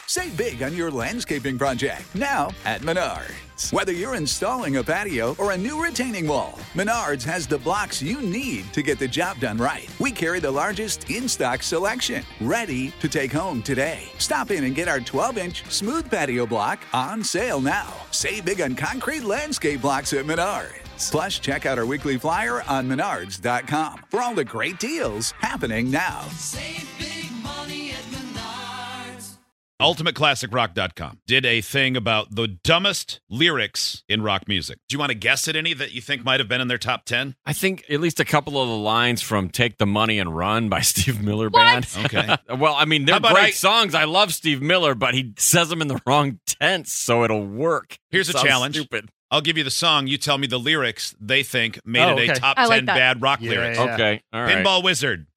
Save big on your landscaping project now at Menards. Whether you're installing a patio or a new retaining wall, Menards has the blocks you need to get the job done right. We carry the largest in-stock selection, ready to take home today. Stop in and get our 12-inch smooth patio block on sale now. Save big on concrete landscape blocks at Menards. Plus, check out our weekly flyer on menards.com for all the great deals happening now. Save big money at Menards. UltimateClassicRock.com did a thing about the dumbest lyrics in rock music. Do you want to guess at any that you think might have been in their top 10? I think at least a couple of the lines from Take the Money and Run by Steve Miller Band. Okay. Well, I mean, they're How about great songs. I love Steve Miller, but he says them in the wrong tense, so it'll work. Here's a Sounds challenge. Stupid. I'll give you the song. You tell me the lyrics they think made it a top I 10 like that. bad rock Yeah, lyrics. yeah. Okay, all right. Pinball Wizard.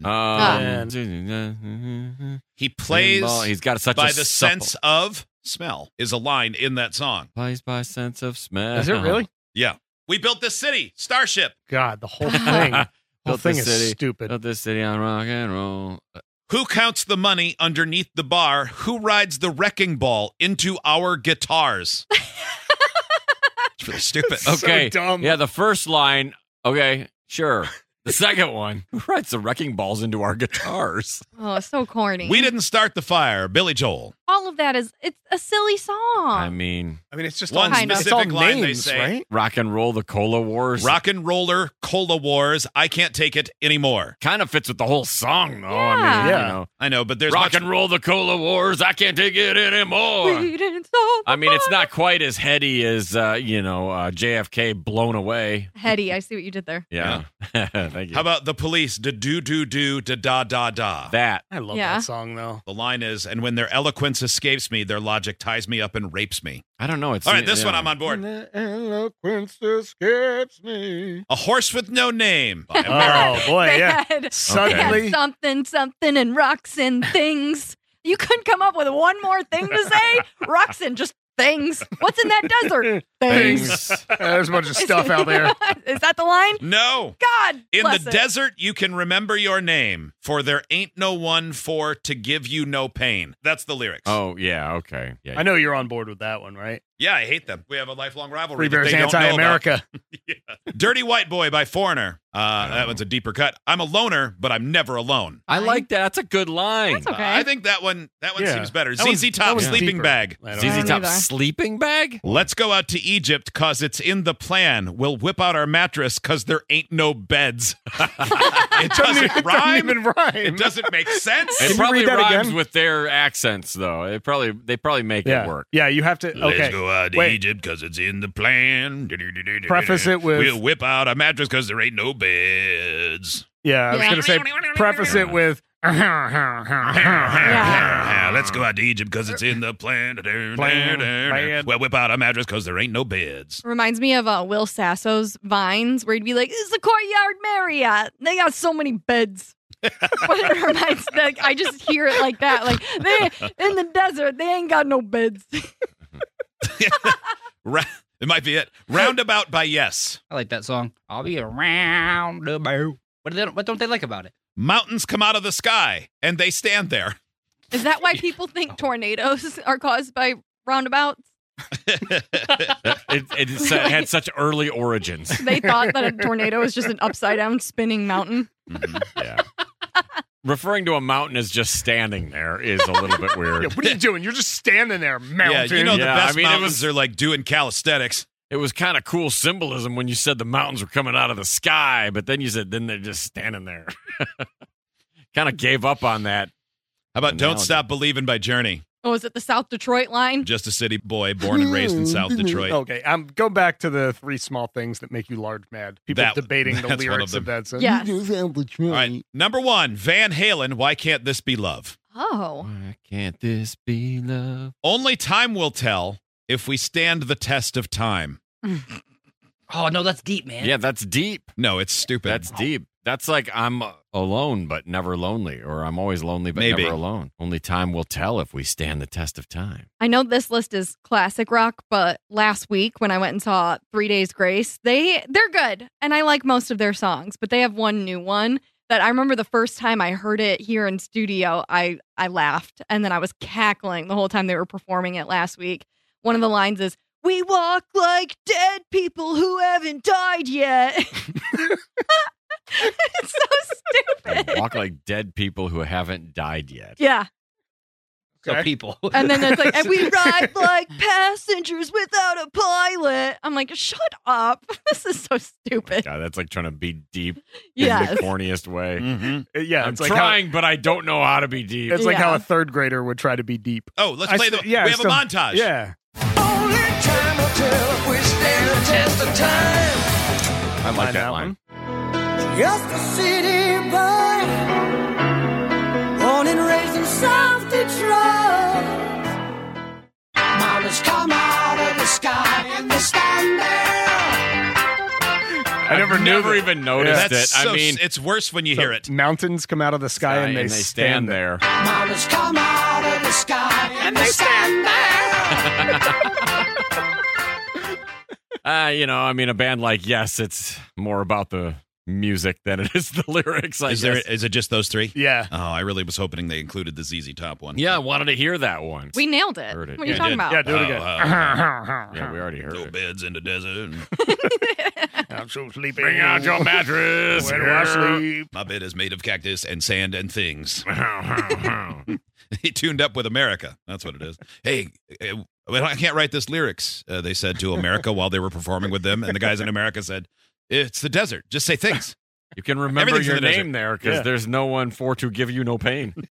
He plays Pinball. He's got such by a the supple- sense of smell is a line in that song. Plays by sense of smell. Is it really? Yeah. We built this city. Starship. God, the whole thing. whole Built thing this is city. stupid. Built this city on rock and roll. Who counts the money underneath the bar? Who rides the wrecking ball into our guitars? It's really stupid. So Okay. dumb. Yeah, the first line. Okay, sure. The second one. Who writes the wrecking balls into our guitars? Oh, it's so corny. We didn't start the fire. Billy Joel. All of that it's a silly song. I mean, it's just One all, Kind of. it's all specific line they names, say. right? rock and roll, the Cola Wars. Rock and roller, cola wars. I can't take it anymore. Kind of fits with the whole song, though. Yeah. I mean, Yeah. you know, I know, but there's rock much- and roll, the Cola Wars. I can't take it anymore. We didn't stop the I mean, it's fire. not quite as heady as JFK Blown Away. Heady. I see what you did there. Yeah, thank you. How about the police? Da do do do da da da da. that? I love Yeah. that song, though. The line is, and when their eloquence escapes me, their logic ties me up and rapes me. I don't know. It's All right, this yeah. one I'm on board. The eloquence escapes me. A horse with no name. By America. Oh, boy, They yeah. had- they Suddenly, had something and rocks and things. You couldn't come up with one more thing to say? Rocks and just things. What's in that desert? Things. there's a bunch of stuff out there. Is that the line? No. God In the bless it. desert, you can remember your name, for there ain't no one for to give you no pain. That's the lyrics. Oh yeah, okay. Yeah, I know you're on board with that one, right? Yeah, I hate them. We have a lifelong rivalry. Free that Bear's they don't know about. anti-America. Yeah. Dirty White Boy by Foreigner. That one's a deeper cut. I'm a loner, but I'm never alone. I like that. That's a good line. That's okay. I think that one Yeah. seems better. That one's- ZZ that Top one's Sleeping deeper. Bag. I don't ZZ know. Top either. sleeping bag. Let's go out to Egypt cause it's in the plan. We'll whip out our mattress cause there ain't no beds. It doesn't rhyme. Even rhyme. It doesn't make sense. It you probably read that rhymes again? with their accents, though. They probably make Yeah. it work. Yeah, you have to. Okay. Let's go out to Wait. Egypt cause it's in the plan. Preface it with- We'll whip out a mattress cause there ain't no beds. Yeah, I was Yeah. going to say, preface it with. Yeah. Let's go out to Egypt cause it's in the plan. Plan. We'll whip out a mattress cause there ain't no beds. Reminds me of Will Sasso's Vines, where he'd be like, "It's the Courtyard Marriott. They got so many beds." But it reminds, like, I just hear it like that. Like, they in the desert, they ain't got no beds. It might be it. Roundabout by Yes. I like that song. I'll be around the boat. What don't they like about it? Mountains come out of the sky and they stand there. Is that why people think tornadoes are caused by roundabouts? It had such early origins. They thought that a tornado is just an upside down spinning mountain. Yeah. Referring to a mountain as just standing there is a little bit weird. Yeah, what are you doing? You're just standing there, mountain. Yeah, you know the Yeah, best I mean, it mountains was- are like doing calisthenics. It was kind of cool symbolism when you said the mountains were coming out of the sky, but then you said then they're just standing there. Kind of gave up on that. How about Don't Analogy. Stop Believing by Journey? Oh, is it the South Detroit line? Just a city boy born and raised in South Detroit. Okay, go back to the three small things that make you large mad. People debating the that's one lyrics of of that song. Yes. All right, number one, Van Halen, Why Can't This Be Love? Oh. Why can't this be love? Only time will tell if we stand the test of time. Oh, no, that's deep, man. Yeah, that's deep. No, it's stupid. That's deep. That's like I'm alone but never lonely, or I'm always lonely but Maybe. never alone. Only time will tell if we stand the test of time. I know this list is classic rock, but last week when I went and saw 3 Days Grace, they're good, and I like most of their songs, but they have one new one that I remember the first time I heard it here in studio, I laughed, and then I was cackling the whole time they were performing it last week. One of the lines is, "We walk like dead people who haven't died yet." It's so stupid. Walk like dead people who haven't died yet. Yeah. So Okay. people. And then it's like, and we ride like passengers without a pilot. I'm like, shut up. This is so stupid. God, that's like trying to be deep in Yes. the corniest way. Mm-hmm. Yeah, I'm it's like trying, but I don't know how to be deep. it's like how Yeah. a third grader would try to be deep. Oh, let's I play st- the. yeah, we have still- a montage. Yeah. Only time will tell if we stand the test of time. I like that line. Just a city boy, born and raised in South Detroit. Mountains come out of the sky and they stand there. I never I've knew never that. even noticed That's it. I so, mean, it's worse when you hear it. Mountains come out of the sky and they stand there. Mountains come out of the sky and they stand there. You know, I mean, a band like Yes, it's more about the music than it is the lyrics. I Is guess. it just those three? Yeah. Oh, I really was hoping they included the ZZ Top one. Yeah, I wanted to hear that once. We nailed it. Heard it. What are you Yeah, talking did. about? Yeah, do it again. Yeah, we already heard No it. beds in the desert. I'm so sleepy. Bring out your mattress. Where do I sleep? My bed is made of cactus and sand and things. He tuned up with America. That's what it is. Hey, well, I can't write this lyrics, they said to America while they were performing with them. And the guys in America said, it's the desert. Just say things. You can remember Everything's your in the name there because Yeah. there's no one for to give you no pain.